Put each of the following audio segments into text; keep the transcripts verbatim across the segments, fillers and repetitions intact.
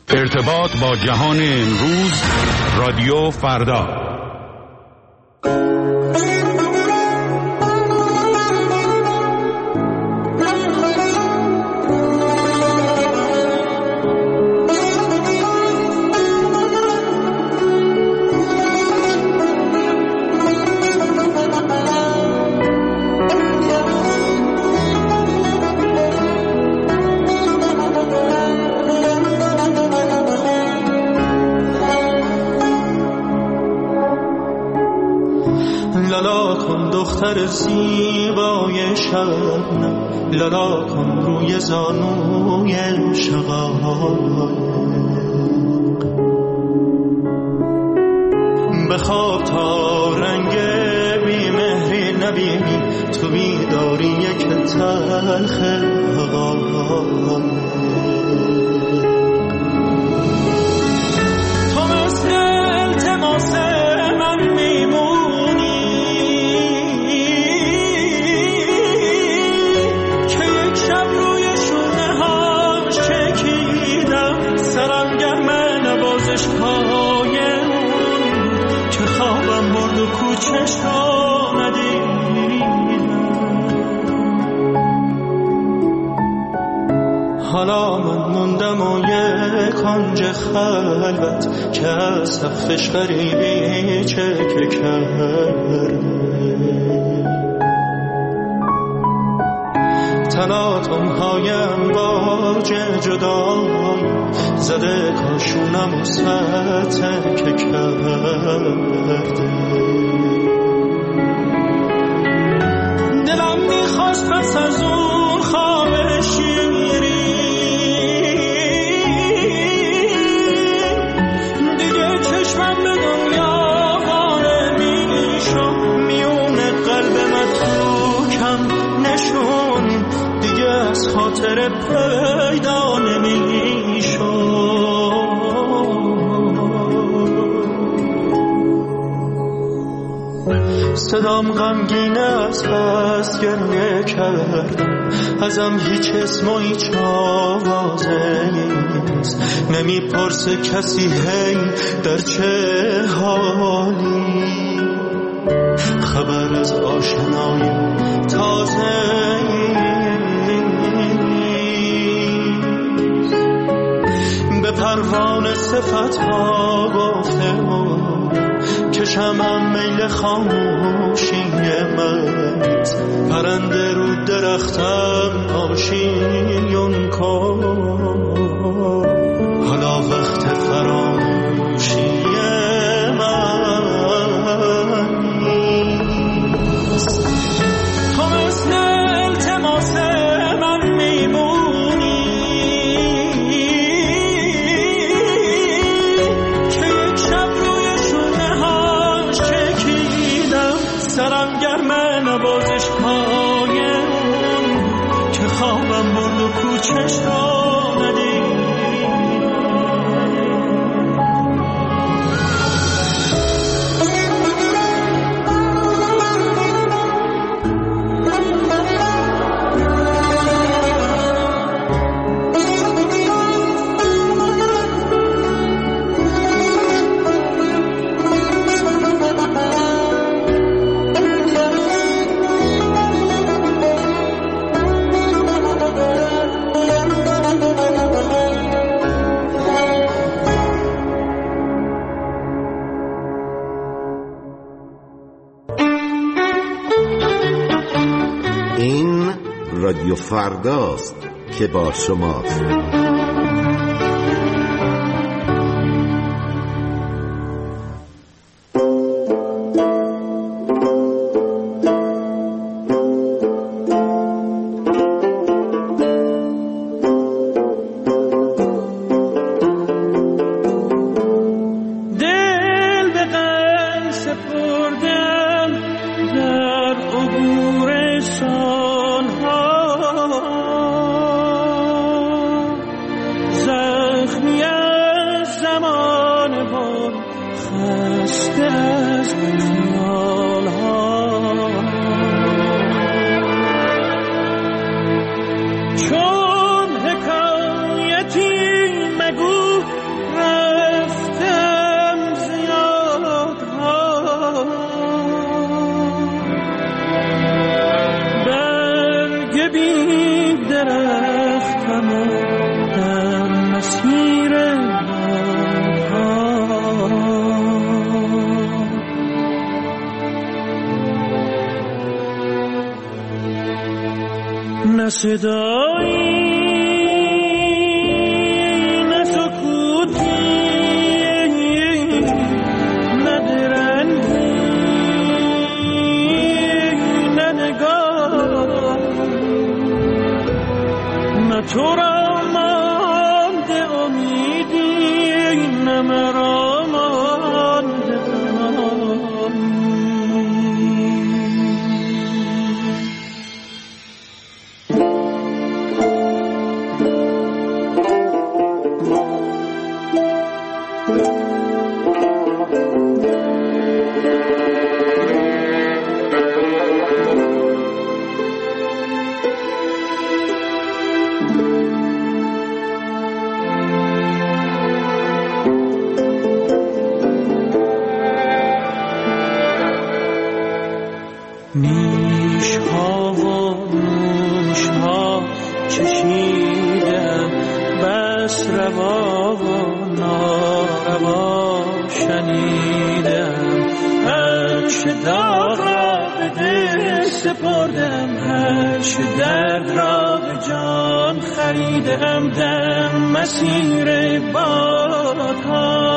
ارتباط با جهان امروز، رادیو فردا. دختر زیبای شبنم، لالا کن روی زانوی شقایق، بخواب تا رنگ بیمهری نبینی، تو بیداری یک تلخ حقایق. تو مثل التماس من میمونی که یک شب روی شونه هاش چکیدم، سرم گرمه نوازش های اون که خوابم برد و کوچش رو ندیدم. حالا من موندم و یک کنج خلوت که از سقفش غریبی چکه کرده، تلاطم هایم باج جدای زده کاشونم و سطح که کرده. دلم میخواست پس از اون خواب شیری دیگه چشمم به دنیا واره میشم، میونه قلب متروکم نشون دیگه از خاطر پیدا نمیشم. صدام غمگینه از بس گریه کردم، ازم هیچ اسم و هیچ آوازه نیست، نمیپرسه کسی هی در چه حالی، خبر از آشنای تازه به پروانه صفت ها گفته کشم هم میل خاموشی من، پرنده رو درختم آشیون کن، حالا وقت فراموشی من نیست. تو مثل التماس من میمونی که یک شب روی شونه هاش چکیدم، سرم گرمه نوازش های اون که خوابم برد و کوچش را ندید. رادیو فرداست که با شماست. چون حکایتی مگو نه صدایی نه سکوتی نه درنگی نه نگاه نه تو را مانده امیدی نه مرا مانده نیش ها و نوش ها چشیدم بس روا و ناروا شنیدم هرچه داغ را به دل سپردم هرچه درد را به جان خریدم در مسیر بادها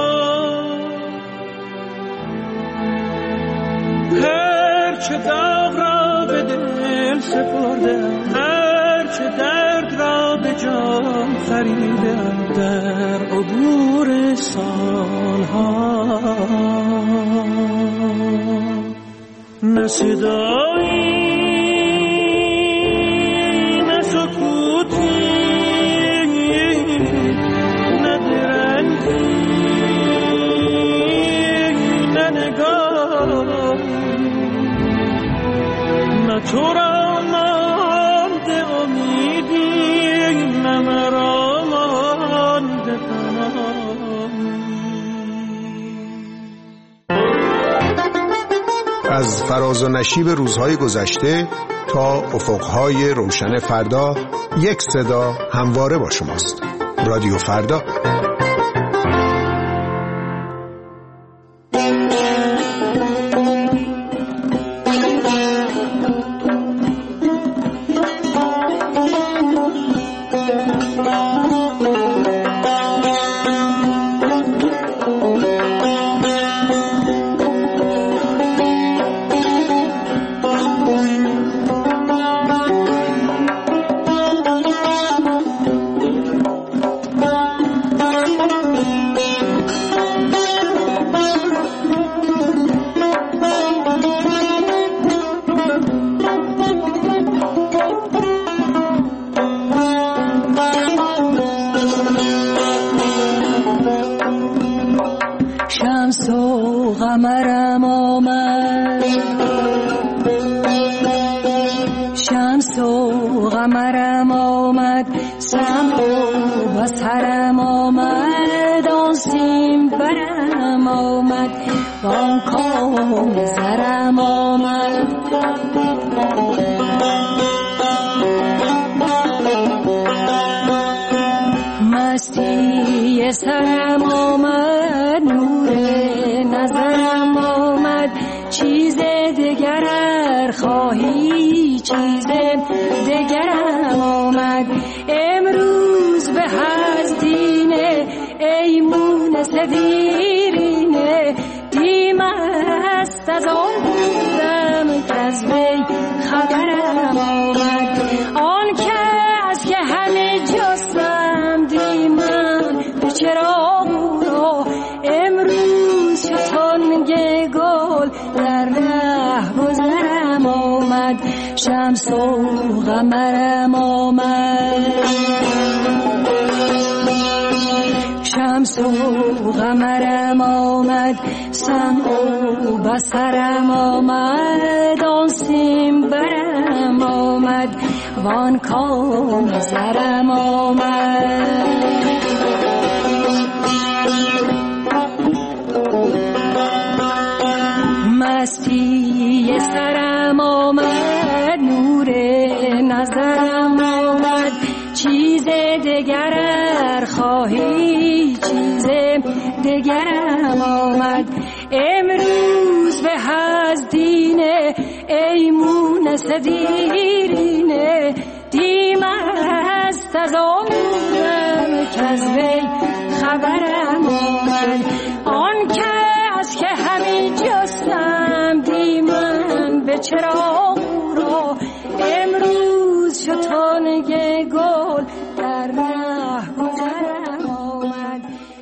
هرچه داغ را به دل سپردم هرچه درد را به جان خریدم در عبور سالها نه صدایی نه سکوتی نه درنگی نه نگاه نه تو را مانده امیدی نه مرا مانده از فراز و نشیب روزهای گذشته تا افقهای روشن فردا یک صدا همواره با شماست. رادیو فردا. شمس و قمرم آمد شمس و قمرم آمد سمع و بصرم آمد آن سیم برم آمد آن کام زرم آمد مستی سرم آمد نور نظرم آمد چیز دگر خواهی چیز دگرم آمد امروز به هزدینه ای مونس دیرینه دیم است از آن بودم که از وی خبرم آمد آن کس که همه جستم دیمم به چراغ را امروز شتانگ گل در ره گذرم آمد شمس و قمرم آمد شمس و قمرم آمد سمع و بصرم آمد آن سیم برم آمد وان کام زرم آمد مستی سرم آمد نور نظرم آمد چیز دگر خواهی چیز دگرم آمد امروز به هزدینه ای مونس دیرینه هست از آنورم که از وی خبرم آمد. آن کس که همی جستم دیمن به چراغ را امروز شد تانگ گل در ره گذرم آمد.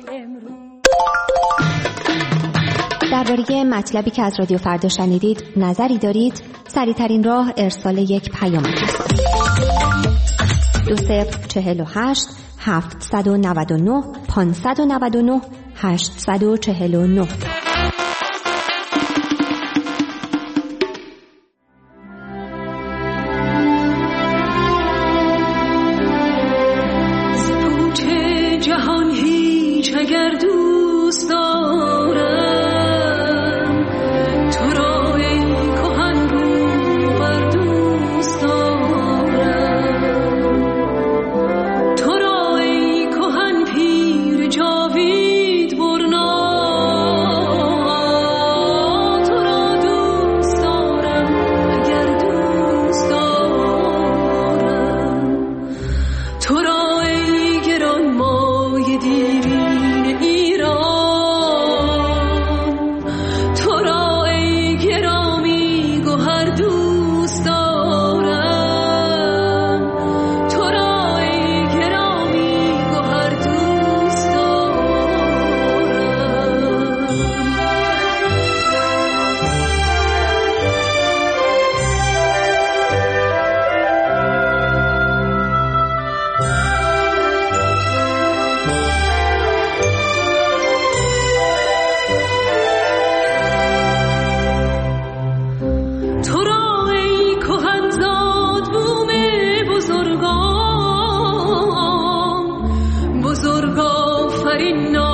درباره مطلبی که از رادیو فردا شنیدید نظری دارید؟ سریع‌ترین راه ارسال یک پیامک است. دو صفر چهل و هشت هفتصد و نود و نه پانصد و نود و نه هشتصد و چهل و نه. جهان هیچ اگر دوست دارم تو را ای کهن رو بر دوست دارم تو را ای کهن پیر جاوید برنا تو را دوست دارم اگر دوست دارم تو را ای گران مایه دیرین ایران تو را ای گرامی گوهر دوست دارم تو را ای گرامی گوهر دوست تو را ای کهنزاد بوم بزرگان بزرگ آفرین